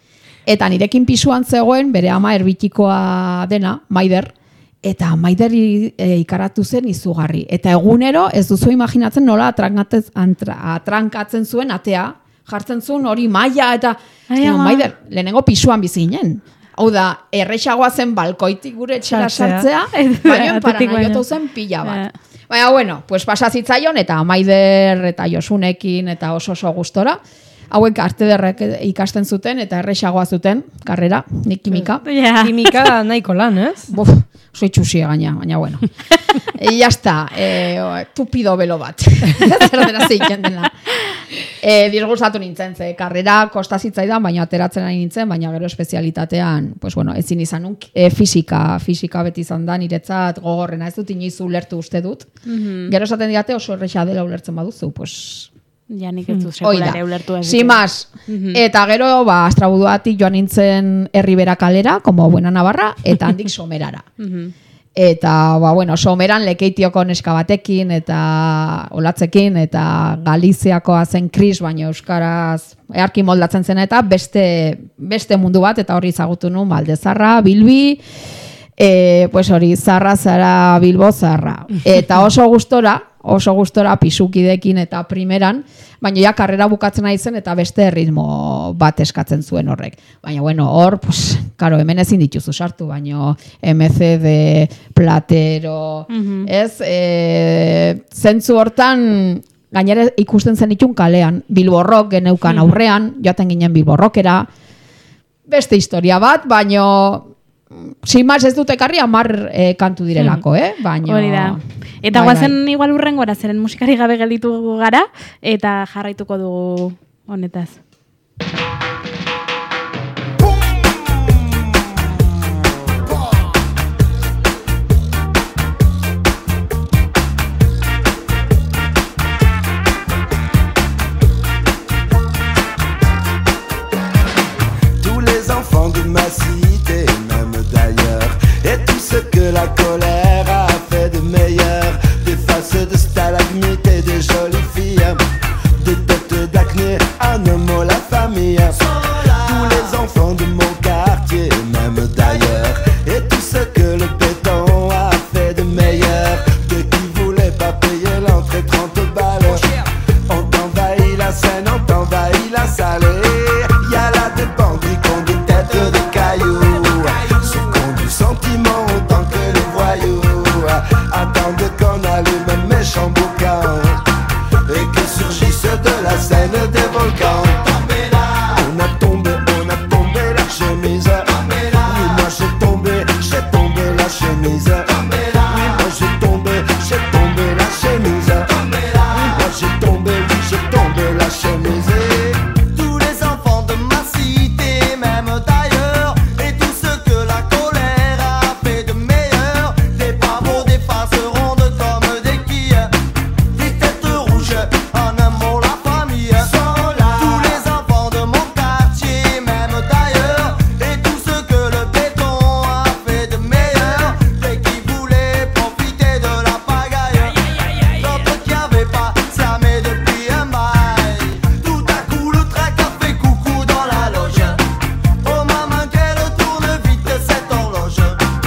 Eta nirekin pisuan zegoen, bere ama erbitikoa dena, Maider, eta Maider e, ikaratu zen izugarri. Eta egunero, ez duzu imaginatzen nola atrankatzen zuen atea, jartzen zuen hori maila, eta Ai, no, ama. Maider, lehenengo pisuan bizi ginen. Hau da, errexagoa zen balkoitik gure etxera sartzea, baina paranaiotu zen pila bat. Baina, bueno, pues pasa zitzaion, eta Maider eta Josunekin, eta oso oso gustora, hauek arte derrek ikasten zuten, eta errexagoa zuten, karrera, nik kimika. Ja. Kimika nahiko lan, ez? Buf, oso itxusia gaina, baina bueno. E, ya está, e, tupido belo bat. Zer dena zeiken dena. E, disgustatu nintzen, ze karrera kosta zitzaidan, baina ateratzen ari nintzen, baina gero espezialitatean, pues bueno, ezin izan nuk, e, fisika, fisika beti izan da, niretzat gogorrena, ez dut inoiz ulertu uste dut. Mm-hmm. Gero esaten diate oso erresa dela ulertzen baduzu, pues... Ja, nik ez du sekulare ulertu ez. Sin más. Mm-hmm. Eta gero, ba, Astrabuduatik joan nintzen Herribera kalera, como buena Navarra, eta handik Somerara. Mm-hmm. Eta, ba, bueno, Someran Lekeitioko neska batekin, eta Olatzekin, eta Galiziakoa zen Kris, baina euskaraz earki moldatzen zen, eta beste, beste mundu bat, eta hori zagutu nuen, Baldezarra, Bilbi, e, pues hori, Zarra, Zara, Bilbo, Zarra. Eta oso gustora, oso gustora pisukidekin eta primeran, baina ja karrera bukatzen ari zen eta beste ritmo bat eskatzen zuen horrek. Baina bueno, hor, pues, karo, hemen ezin dituzu sartu, baina M C D, Platero, mm-hmm. ez, e, zentzu hortan, gainera ikusten zen itun kalean, Bilborrok geneukan mm-hmm. aurrean, joaten ginen Bilborrokera, beste historia bat, baina... Sin más ez dut ekarri amar eh, kantu direlako, eh? Baina... Hori da. Eta bai, guazen bai. Igual urrengora, zeren musikari gabe gelditu gara, eta jarraituko dugu honetaz. Tous les enfants de ma cité, et tout ce que la colère a fait de meilleur, des faces de stalagmites et de jolies filles, des têtes d'acné, un homme, la famille, tous les enfants de mon quartier, même d'ailleurs, et tout ce que le béton a fait de meilleur, de qui voulait pas payer l'entrée trente balles, on t'envahit la Seine, on t'envahit la salle, y a là des bandits qui ont des têtes de cailloux, sentiment autant que les voyous attendent qu'on allume un méchant boucan et que surgissent de la Seine des volcans. On a tombé, on a tombé la chemise. Oui, moi j'ai tombé, j'ai tombé la chemise. Oui, moi j'ai tombé, j'ai tombé la chemise. Oui, moi j'ai tombé, oui, j'ai tombé la chemise. Tous les enfants de ma cité, même d'ailleurs, et tout ce que la colère de meilleur, des pavots, des faces rondes comme des quilles, des têtes rouges, en un mot la famille. Tous les enfants de mon quartier, même d'ailleurs, et tout ce que le béton a fait de meilleur, et qui voulaient profiter de la pagaille, d'autres qui avaient pas slamé depuis un bail. Tout à coup le trac a fait coucou dans la loge. Oh maman qu'elle tourne vite cette horloge.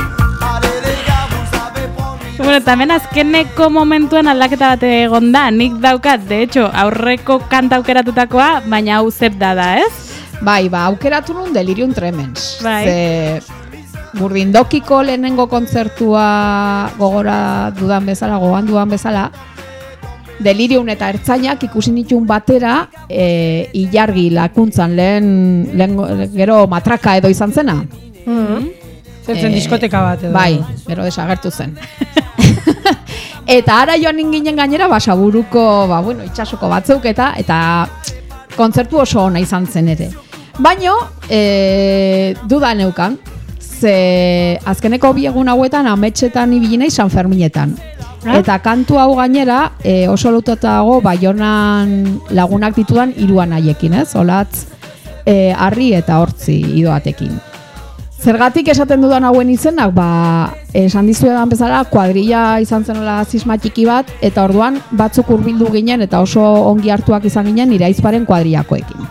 Bueno, tamen azkeneko momentuen aldaketa bat egon da, nik daukat, de hecho, aurreko kanta aukeratutakoa, baina hau zep da da, ez? Bai, ba, aukeratu nun Delirium Tremens. Bai. Ze Burdindokiko lehenengo kontzertua gogora dudan bezala, gogan dudan bezala, Delirium eta Ertzainak ikusi nituen batera, e, ilargi lakuntzan lehen, lehen gero matraka edo izan zena. Mm-hmm. Zentzen E, diskoteka bat edo. Bai, gero desagertu zen. Eta ara joan ginen gainera, Basaburuko, ba, bueno, itxasoko batzuk eta eta kontzertu oso ona izan zen ere. Baino, e, duda neukan, ze azkeneko bi egun hauetan ametxetan ibili naiz San Ferminetan. Ha? Eta kantu hau gainera e, oso lotutago Baionan lagunak ditudan hiruan haiekin, ez? Olatz, e, Arri eta Hortzi idoatekin. Zergatik esaten dudan hauen izenak, ba, esan dizuedan bezala, kuadrilla izan zenela zisma txiki bat, eta orduan batzuk hurbildu ginen eta oso ongi hartuak izan ginen Iraizparen kuadrillakoekin.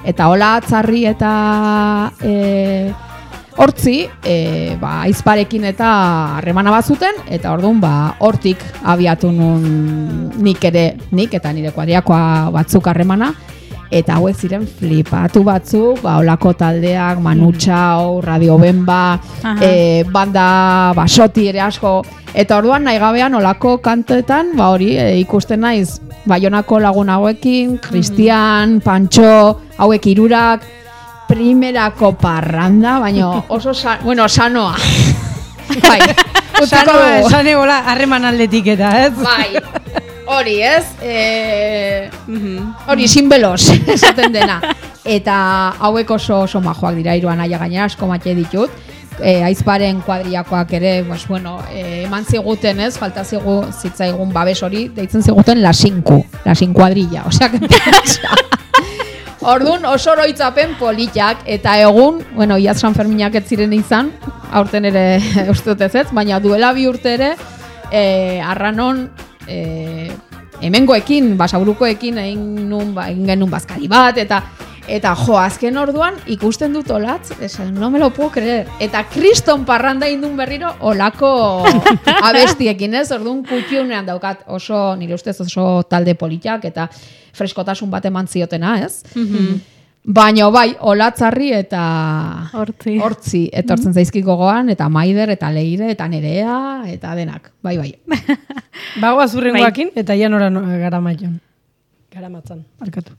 Eta hola Atzarri eta e, Hortzi, e, ba, aizparekin eta harremana bat zuten, eta orduan ba, hortik abiatu nun nik ere, nik eta nire kuadriakoa batzuk harremana, eta hauek ziren flipatu batzuk, ba, olako taldeak, Manu Chao, Radio Bemba, e, banda basoti ere asko, eta orduan nahi gabean olako kantetan, ba hori, e, ikusten naiz, Baionako lagun hauekin, Cristian, Pancho, hauek hirurak, primerako parranda, baina oso, sa, bueno, sanoa. Bai, sanoa, esan egola, harreman aldetik eta, ez? Bai, hori, ez? E, hori, sinbelos, esaten dena. Eta hauek oso, oso majoak dira, iruan aia gainera, asko matxe ditut. E, aizparen kuadriakoak ere, pues, bueno, e, eman ziguten, ez? Falta zigu, zitzaigun babes hori, deitzen ziguten lasinku, lasin kuadrilla, osea, que Orduan oso oroitzapen politak eta egun, bueno, iaz San Ferminak ez ziren izan, aurten ere uste dut ez, baina duela bi urte ere, e, arranon e, hemengoekin, basaurukoekin egin nun, ba, egin genuen bazkari bat, eta eta jo, azken orduan ikusten dut olatz, esan, no me lo puedo creer. Eta kriston parranda indun berriro olako abestiekin, ez? Orduan kutxunean daukat oso, nire ustez oso talde politak eta freskotasun bat eman ziotena, ez? Mm-hmm. Baina bai, Olatzarri eta Hortzi, hortzi etortzen mm-hmm. zaizkik gogoan, eta Maider, eta Leire, eta Nerea, eta denak, bai, bai. Bagoa zurrengoakin, eta ian ora no, gara maion. Gara matzan, arkatu.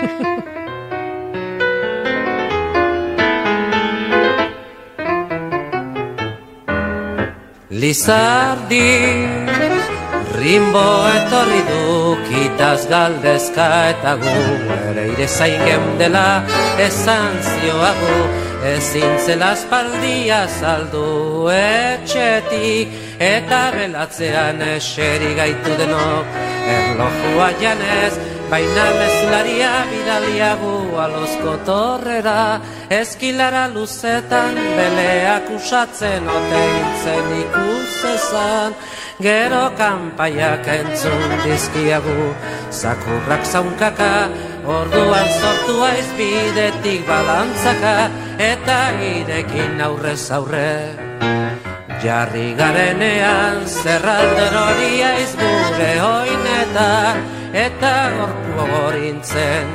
Lizardi, rimbo etorri du, kitaz galdezka eta gu, ere ire zaingen dela esan zioagu, ezin zela espaldia saldu etxetik, eta belatzean eseri gaitu denok, erlojua janez, baina mezularia bidaliagu alozko torrera, eskilara luzetan beleak usatzen oteintzen ikusezan, gero kanpaiak entzun dizkiagu, zakurrak zaunkaka, orduan sortu aiz bidetik balantzaka, eta irekin aurrez aurre. Jarri garenean zerralder hori aiz gure oinetan, eta gorpu gorintzen.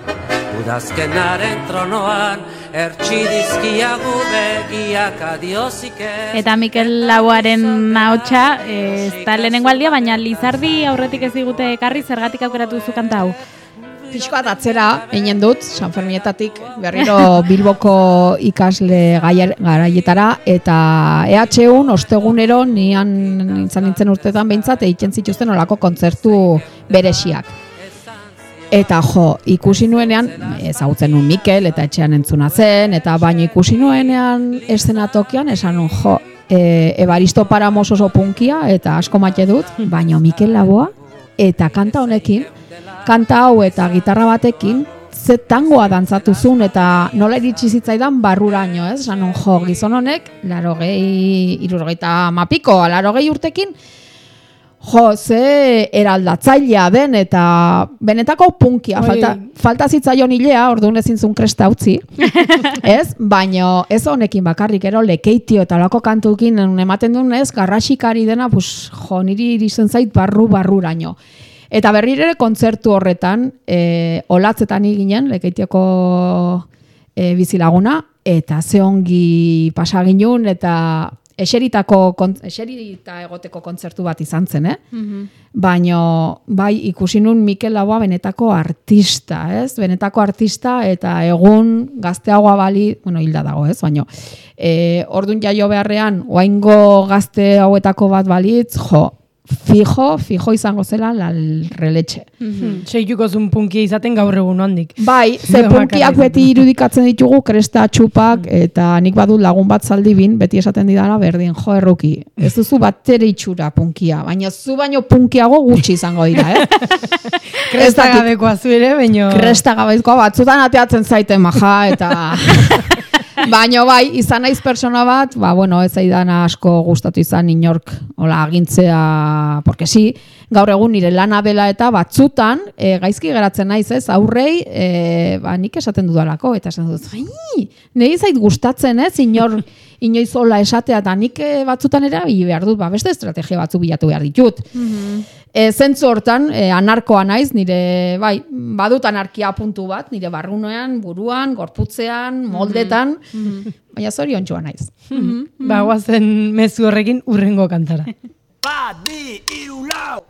Udazkenaren tronoan, ertsi dizkiagu begiak adiozike. Eta Mikel Lauaren ahotsa, ez da lehenengo aldia, baina Lizardi aurretik ez digute ekarri, zergatik aukeratu duzu kanta hau? Pixko bat atzera, einen dut, San Ferminetatik berriro Bilboko ikasle gaier, garaietara, eta E H un ostegunero nian nintzen nintzen urtetan behintzat egiten zituzten olako kontzertu beresiak. Eta jo, ikusi nuenean, ezagutzen nuen Mikel, eta etxean entzuna zen, eta baina ikusi nuenean eszenatokian, esan nun, jo, e, Ebaristo Paramos oso punkia, eta asko mate dut, baina Mikel Laboa, eta kanta honekin, kanta hau eta gitarra batekin, ze tangoa dantzatuzun, eta nola iritsi zitzaidan barruraino, ez? Esan nun, jo, gizon honek, larogei, irurgeita mapiko, larogei urtekin, jo, ze eraldatzailea den, eta benetako punkia, falta, falta zitzaion hilea, orduan ezin zuen kresta utzi, ez? Baina ez honekin bakarrik, ero, lekeitio eta lako kantukin ematen duen, ez? Garraxikari dena, pues, jo, niri irizen zait barru-barruraino. Eta berri ere kontzertu horretan, e, olatzetan ginen, lekeitiako e, bizilaguna, eta ze ongi pasa ginen, eta eseritako, eserita egoteko kontzertu bat izan zen, eh? Mm-hmm. Baina, bai, ikusi nun Mikel Laboa benetako artista, ez? Benetako artista, eta egun gazteagoa bali, bueno, hilda dago, ez? Baina, e, ordun jaio beharrean, oaingo gazte hauetako bat balitz, jo, fijo, fijo izango zela la reletxe. Mm-hmm. Seituko zun punkia izaten gaur egun handik. Bai, ze punkiak beti irudikatzen ditugu, kresta txupak, eta nik badut lagun bat zaldibin, beti esaten didala berdin, jo erruki. Ez duzu bat ere itxura punkia, baina zu baino punkiago gutxi izango dira, eh? Kresta gabekoa zu ere, baino... Kresta gabekoa batzutan ateatzen zaite maja, eta... Baina bai, izan naiz persona bat, ba, bueno, ez zaidana asko gustatu izan inork, hola, agintzea, porque si, gaur egun nire lana dela eta batzutan, e, gaizki geratzen naiz, ez, aurrei, e, ba, nik esaten dudalako, eta esan dut, ai, niri zait gustatzen, ez, inor, inoiz hola esatea, eta nik e, batzutan erabili behar dut, ba, beste estrategia batzu bilatu behar ditut. Mm-hmm. E, zentzu hortan, e, anarkoa naiz, nire, bai, badut anarkia puntu bat, nire barrunean, buruan, gorputzean, moldetan, mm-hmm. baina zoriontxoa naiz. Mm-hmm. Ba, guazen mezu horrekin urrengo kantara. Bat, bi, hiru, lau!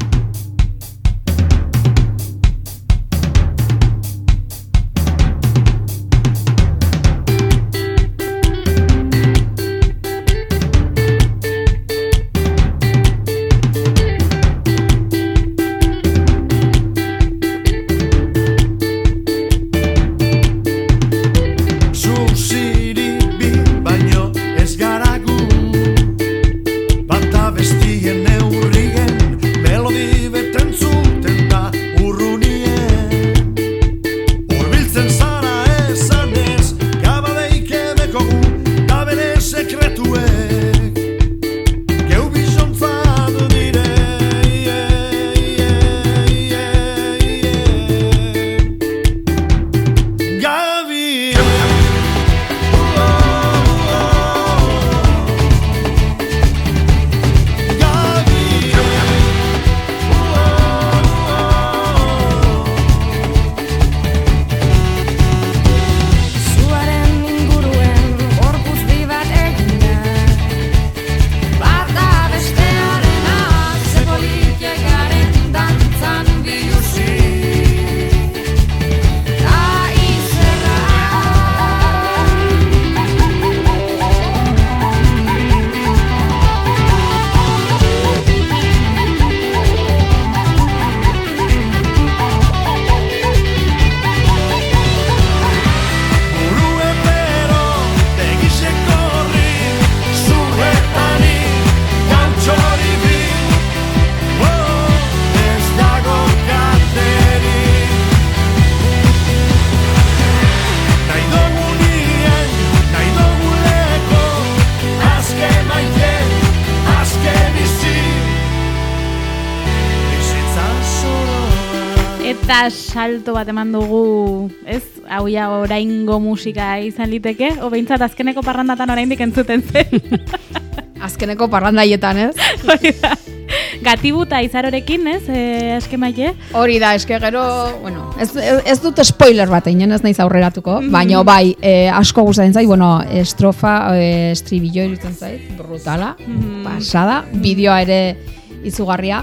Eta salto bat eman dugu, ez? Hau ja oraingo musika izan liteke, o behintzat azkeneko parrandatan oraindik entzuten zen. Azkeneko parrandaietan, ez? Hori da. Gatibu eta izarorekin, ez? E, eske maile? Hori da, eske gero, bueno, ez, ez dut spoiler bat egin, ez naiz aurreratuko, mm-hmm. baina bai, e, asko gustatzen zait, bueno, estrofa, e, estribillo irutzen zait, brutala, mm-hmm. pasada, bideoa ere izugarria.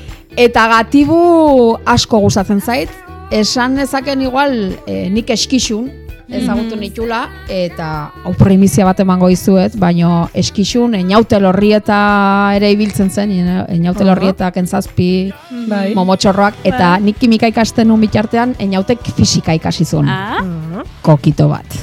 Eta gatibu asko gustatzen zait, esan nezaken igual e, nik eskixun, ezagutu nitula, eta hau primizia bat emango izuet, baino eskixun, Einaute Lorrieta ere ibiltzen zen, Einaute Lorrieta kentzazpi, bai. Momotxorroak, eta bai. Nik kimika ikasten nun bitartean, Einautek fisika ikasi zuen. Ah? Kokito bat.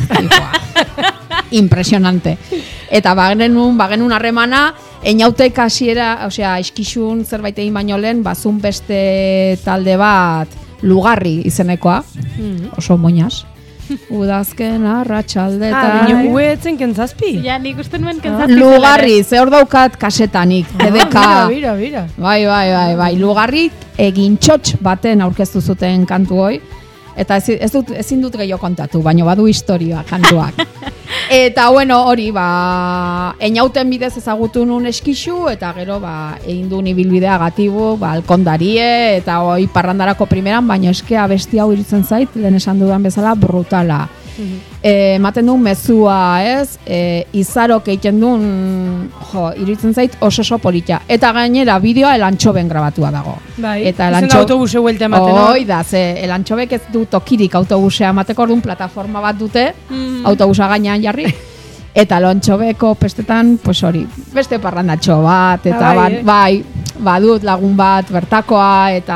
Impresionante. Eta bagenun, bagenun harremana, Einautek hasiera, osea, eskixun zerbait egin baino lehen, bazun beste talde bat Lugarri izenekoa, mm. oso moñas. Udazken arratsalde eta... Ah, baina uetzen kentzazpi? Ja, nik uste nuen kentzazpi. Lugarri, ze hor daukat kasetanik, T D K. Ah, bira, bira, bira. Bai, bai, bai, bai. Lugarri egin txotx baten aurkeztu zuten kantu hoi. Eta ez, ez dut, ezin dut gehiago kontatu, baina badu historia kantuak. Eta bueno, hori, ba, Einauten bidez ezagutu nun eskixu, eta gero, ba, egin duen ibilbidea gatibu, ba, alkondarie, eta hoi parrandarako primeran, baina eske abesti hau irutzen zait, lehen esan dudan bezala, brutala. Mm-hmm. E, ematen duen mezua, ez? E, izarok egiten duen, jo, iruditzen zait, oso polita. Eta gainera, bideoa elantxoben grabatua dago. Bai, eta elantxo... izen autobuse huelte ematen. Hoi da, ze, elantxobek ez du tokirik autobusea emateko, orduan plataforma bat dute, mm. autobusa gainean jarri. Eta elantxobeko pestetan, pues hori, beste parrandatxo bat, eta bai, eh? bai, badut lagun bat bertakoa, eta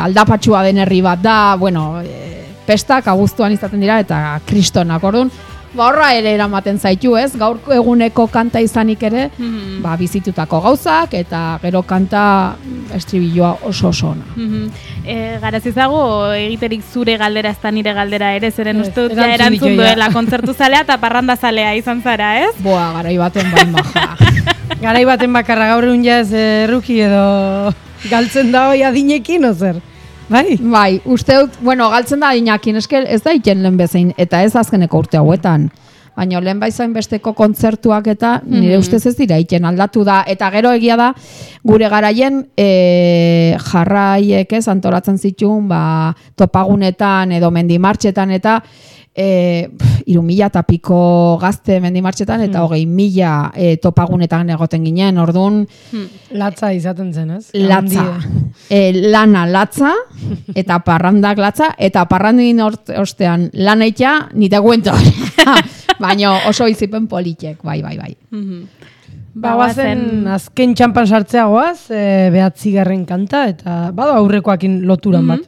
aldapatxua den herri bat da, bueno... E, pestak abuztuan izaten dira eta kristonak, orduan ba horra ere eramaten zaitu, ez? Gaur eguneko kanta izanik ere, mm-hmm. ba bizitutako gauzak eta gero kanta estribilloa oso oso ona. Mm-hmm. E, Garazizago egiterik zure galdera ez da nire galdera ere, zeren Ez, uste dut ja erantzun erantzun ditu, ja. duela kontzertu zalea eta parranda zalea izan zara, ez? Boa, garai baten bai maja. Garai baten bakarra gaur egun ja ez erruki edo galtzen da hoi adinekin, ozer? Bai? Bai, uste dut, bueno, galtzen da adinakin, eske ez da iken lehen bezain, eta ez azkeneko urte hauetan. Baina lehen baizain besteko kontzertuak eta nire ustez ez dira iken aldatu da. Eta gero egia da, gure garaien e, jarraiek ez antolatzen zituen, ba, topagunetan edo mendimartxetan eta E, iru mila eta piko gazte mendimartxetan eta Hmm. hogei mila e, topagunetan egoten ginen, orduan Latza izaten zen, ez? latza, e, lana latza eta parrandak latza eta parrandin ostean lana itxa nite guento. Baina oso izipen politek, bai, bai, bai. Ba, guazen azken txampan sartzea goaz, e, behatzigarren kanta, eta bado aurrekoakin loturan bat.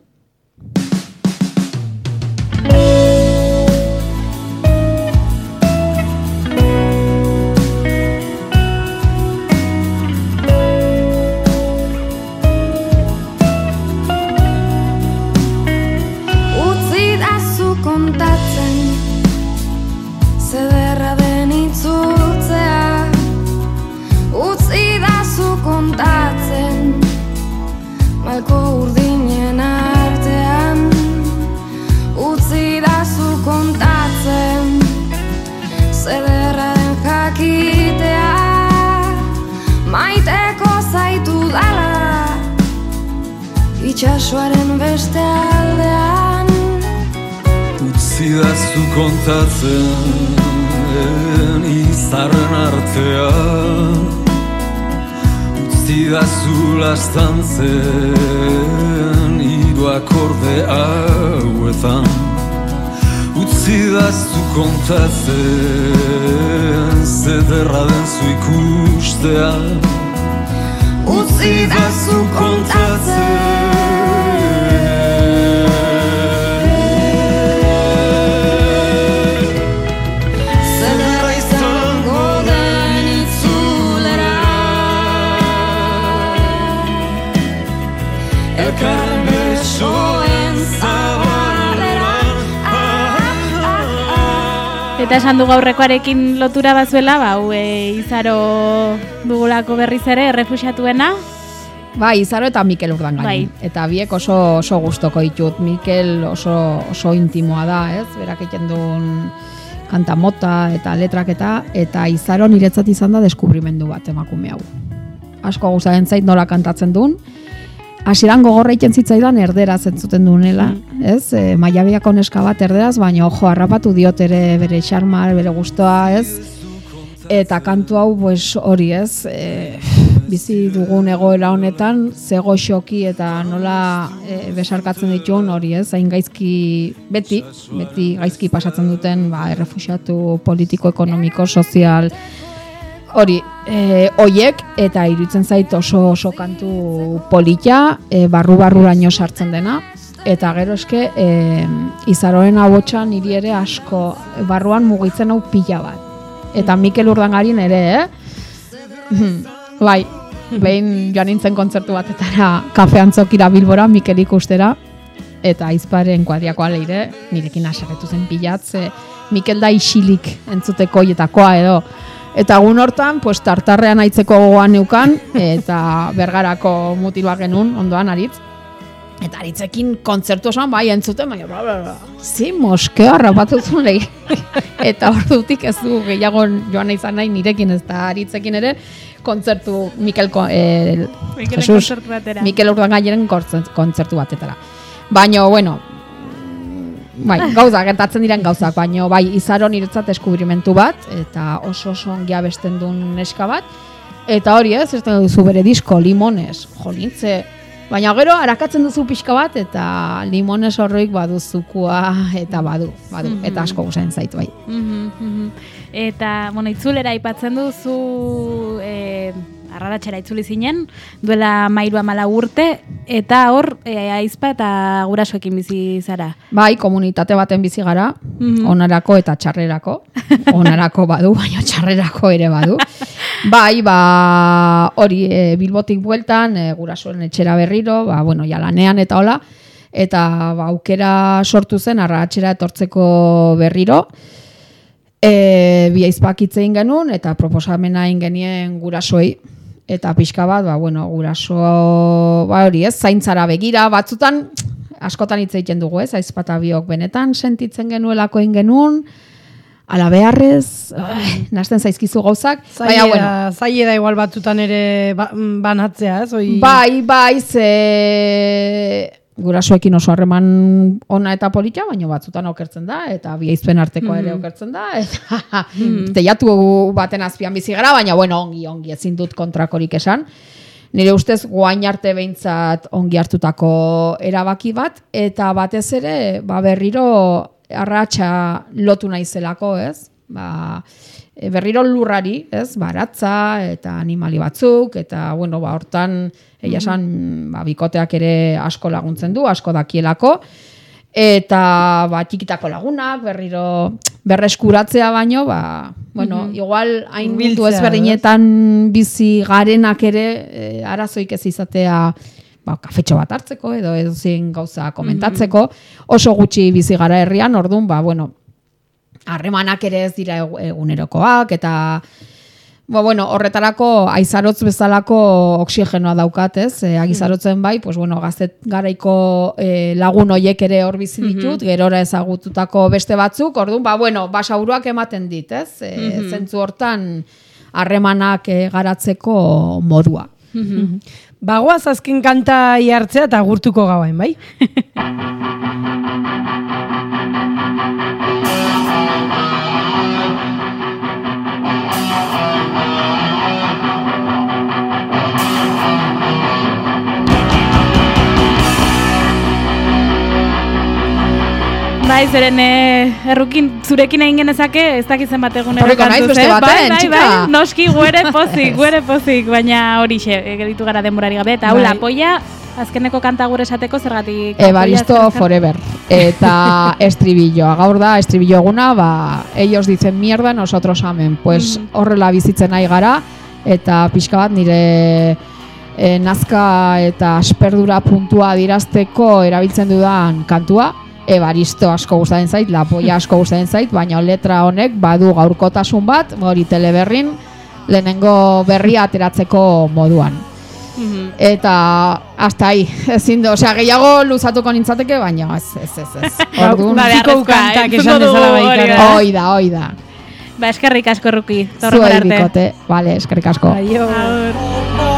Malko urdinen artean utzi dazu kontatzen zederra den jakitea maiteko zaitu dala itxasoaren beste aldean utzi dazu kontatzen izarren artean Zidazu lastantzen hiru akorde hauetan Utzidazu kontatzen zederra den zu ikustea Utzidazu kontatzen Eta esan dugu aurrekoarekin lotura bazuela, ba, hau e, Izaro dugulako berriz ere, errefuxiatuena. Bai, Izaro eta Mikel Urdangarin. Bai. Eta biek oso oso gustoko ditut. Mikel oso oso intimoa da, ez? Berak egiten duen kanta mota eta letrak eta eta Izaro niretzat izan da deskubrimendu bat emakume hau. Asko gustatzen zait nola kantatzen duen. Hasieran gogorra egiten zitzaidan erderaz entzuten duenela, ez? E, Maiabiako neska bat erderaz, baina ojo harrapatu diot ere bere xarma, bere gustoa, ez? Eta kantu hau, pues, hori, ez? E, bizi dugun egoera honetan, ze goxoki eta nola e, besarkatzen dituen hori, ez? Hain gaizki, beti, beti gaizki pasatzen duten, ba, errefuxiatu politiko, ekonomiko, sozial, hori, e, oiek, eta iruditzen zait oso oso kantu polita, e, barru-barruraino sartzen dena, eta gero eske e, Izaroren ahotsa niri ere asko barruan mugitzen hau pila bat. Eta Mikel Urdangarin ere, eh? Bai, behin joan nintzen kontzertu batetara Kafe Antzokira Bilbora, Mikel ikustera, eta Aizparen kuadriakoa leire, nirekin aserretu zen pilatze, Mikel da isilik entzuteko hietakoa edo, eta egun hortan, pues, tartarrean aitzeko gogoan neukan, eta Bergarako mutiloak genuen, ondoan aritz. Eta aritzekin kontzertu osoan, bai, entzuten, baina, bla, bla, bla, zi, moskeo harrapatu zuen lehi. Eta ordutik ez du gehiago joan izan nahi nirekin, ez da aritzekin ere, kontzertu Mikel, eh, Jesus, Mikel Urdangainen kontzertu batetara. Baina, bueno, bai, gauza, gertatzen diren gauzak, baina bai, Izaro niretzat deskubrimentu bat, eta oso oso ongia besten duen neska bat, eta hori ez, ez duzu bere disko, Limones, jolintze, baina gero harakatzen duzu pixka bat, eta Limones horroik badu zukua, eta badu, badu, mm-hmm. eta asko guzain zaitu bai. Mm-hmm, mm-hmm. Eta, bueno, itzulera aipatzen duzu, e, Arraratxera itzuli zinen, duela mairu amala urte, eta hor e, aizpa eta gurasoekin bizi zara. Bai, komunitate baten bizi gara, Mhm. onarako eta txarrerako. Onarako badu, baina txarrerako ere badu. Bai, ba, hori e, Bilbotik bueltan, e, gurasoen etxera berriro, ba, bueno, ja lanean eta hola, eta ba, aukera sortu zen Arraratxera etortzeko berriro. E, bi aizpak hitz egin genuen, eta proposamena egin genien gurasoei. Eta pixka bat, ba, bueno, guraso, ba, hori ez, zaintzara begira, batzutan, askotan hitz egiten dugu ez, aizpata biok benetan sentitzen genuelako egin genuen, ala beharrez, ai, nahasten zaizkizu gauzak. Zaila, bueno, zaila da igual batzutan ere ba, banatzea, ez? Oi... Bai, bai, ze gurasoekin oso harreman ona eta polita, baina batzutan okertzen da, eta bi aizpen arteko ere okertzen da, eta teiatu baten azpian bizi gara, baina bueno, ongi, ongi, ezin dut kontrakorik esan. Nire ustez guain arte behintzat ongi hartutako erabaki bat, eta batez ere, ba berriro Arratxa lotu naizelako, ez? Ba, berriro lurrari, ez? Baratza eta animali batzuk, eta bueno, ba hortan egia esan, ba, bikoteak ere asko laguntzen du, asko dakielako, eta ba, txikitako lagunak, berriro berreskuratzea baino, ba, bueno, igual hain mundu ezberdinetan bizi garenak ere, e, arazoik ez izatea, ba, kafetxo bat hartzeko edo edozin gauza komentatzeko, oso gutxi bizi gara herrian, orduan, ba, bueno, harremanak ere ez dira egunerokoak, eta ba, bueno, horretarako aizarotz bezalako oxigenoa daukat, ez? E, agizarotzen bai, pues bueno, gaztet garaiko e, lagun hoiek ere hor bizi ditut, gerora ezagututako beste batzuk, orduan, ba, bueno, basauruak ematen dit, ez? E, zentzu hortan harremanak e, garatzeko modua. Bagoaz azken kanta jartzea eta gurtuko gauen, bai? Bai, zeren eh, errukin zurekin egin genezake, ez dakitzen bat egunero Horreko naiz beste eh? baten, bai, bai, txika. bai, noski guere pozik, guere pozik, baina hori xe, geritu gara denborari gabe, eta hau, Bai. la polla, azkeneko kanta gure esateko zergatik. Evaristo Forever. Eta estribilloa. Gaur da, estribillo eguna, ba, ellos dicen mierda, nosotros amen. Pues horrela bizitzen nahi gara, eta pixka bat nire e, nazka eta asperdura puntua dirazteko erabiltzen dudan kantua. Evaristo asko gustatzen zait, la polla asko gustatzen zait, baina letra honek badu gaurkotasun bat, hori teleberrin, lehenengo berria ateratzeko moduan. Eta hasta ahí, ezin du, osea, gehiago luzatuko nintzateke, baina ez, ez, ez, ez. Orduan, Ziko kantak esan dezala baikara. Hoi da, hoi da. Ba, eskerrik asko, Ruki. Zuei bikote, vale, eskerrik asko. Aio. Aur.